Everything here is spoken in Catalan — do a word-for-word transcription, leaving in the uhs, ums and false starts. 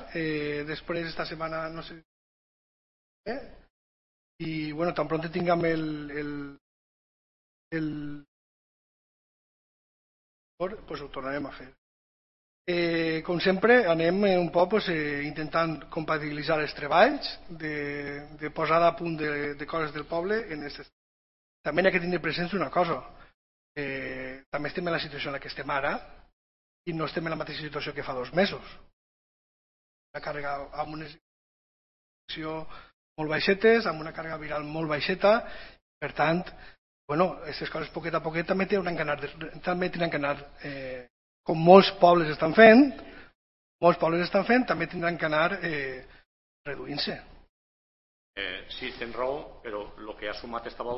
eh, després esta setmana no sé eh? I bueno, tan pronto tinguem el el, el pues ho tornarem a fer. Eh, com sempre anem un poc pues, eh, intentant compatibilitzar els treballs de, de posada a punt de, de coses del poble en aquestes. També hi ha que tenir present una cosa, eh, també estem en la situació en la que estem ara i no estem en la mateixa situació que fa dos mesos. Una càrrega amb una situació molt baixetes, amb una càrrega viral molt baixeta, per tant, bueno, aquestes coses poquet a poquet també tenen que anar, també tenen que anar eh, com molts pobles estan fent, molts pobles estan fent, també tindran que anar eh, reduint-se. Eh, sí, tens raó, però el que ha sumat esta volta